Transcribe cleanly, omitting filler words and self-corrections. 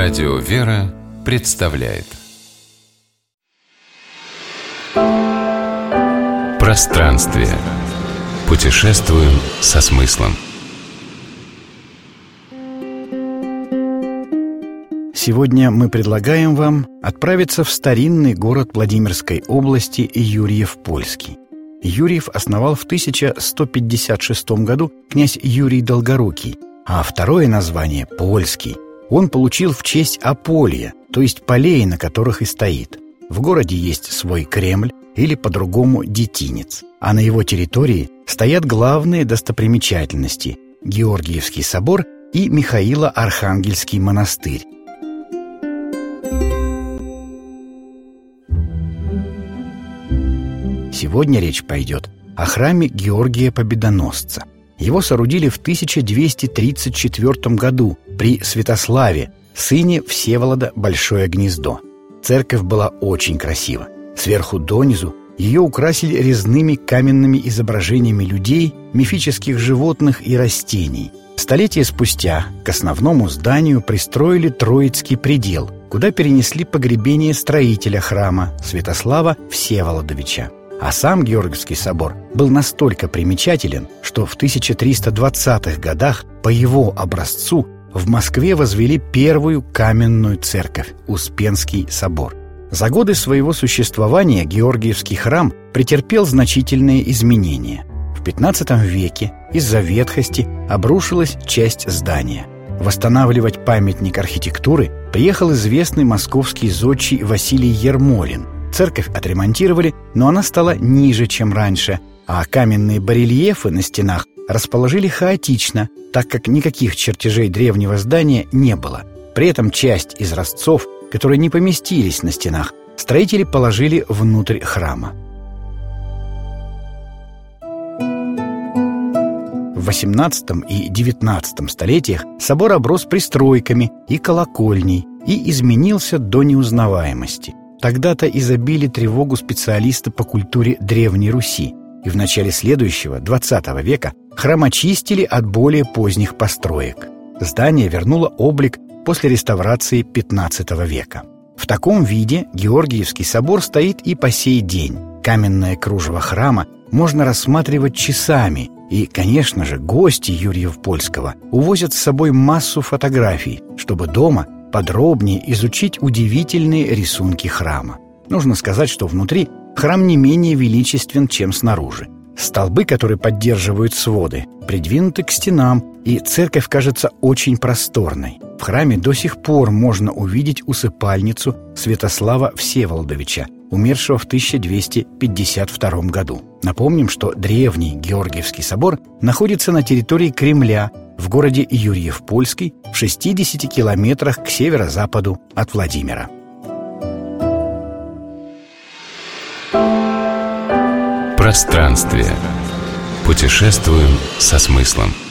Радио «Вера» представляет Пространствие. Путешествуем со смыслом. Сегодня мы предлагаем вам отправиться в старинный город Владимирской области Юрьев-Польский. Юрьев основал в 1156 году князь Юрий Долгорукий, а второе название – Польский он получил в честь Аполья, то есть полей, на которых и стоит. В городе есть свой Кремль, или по-другому Детинец, а на его территории стоят главные достопримечательности – Георгиевский собор и Михаило-Архангельский монастырь. Сегодня речь пойдет о храме Георгия Победоносца. Его соорудили в 1234 году при Святославе, сыне Всеволода Большое Гнездо. Церковь была очень красива. Сверху донизу ее украсили резными каменными изображениями людей, мифических животных и растений. Столетия спустя к основному зданию пристроили Троицкий предел, куда перенесли погребение строителя храма Святослава Всеволодовича. А сам Георгиевский собор был настолько примечателен, что в 1320-х годах по его образцу в Москве возвели первую каменную церковь – Успенский собор. За годы своего существования Георгиевский храм претерпел значительные изменения. В XV веке из-за ветхости обрушилась часть здания. Восстанавливать памятник архитектуры приехал известный московский зодчий Василий Ермолин. Церковь отремонтировали, но она стала ниже, чем раньше, а каменные барельефы на стенах расположили хаотично, так как никаких чертежей древнего здания не было. При этом часть изразцов, которые не поместились на стенах, строители положили внутрь храма. В XVIII и XIX столетиях собор оброс пристройками и колокольней и изменился до неузнаваемости. Тогда-то изобили тревогу специалисты по культуре Древней Руси, и в начале следующего, XX века, храм очистили от более поздних построек. Здание вернуло облик после реставрации XV века. В таком виде Георгиевский собор стоит и по сей день. Каменное кружево храма можно рассматривать часами, и, конечно же, гости Юрьев-Польского увозят с собой массу фотографий, чтобы дома подробнее изучить удивительные рисунки храма. Нужно сказать, что внутри храм не менее величествен, чем снаружи. Столбы, которые поддерживают своды, придвинуты к стенам, и церковь кажется очень просторной. В храме до сих пор можно увидеть усыпальницу Святослава Всеволодовича, умершего в 1252 году. Напомним, что древний Георгиевский собор находится на территории Кремля в городе Юрьев-Польский в 60 километрах к северо-западу от Владимира. Пространствие. Путешествуем со смыслом.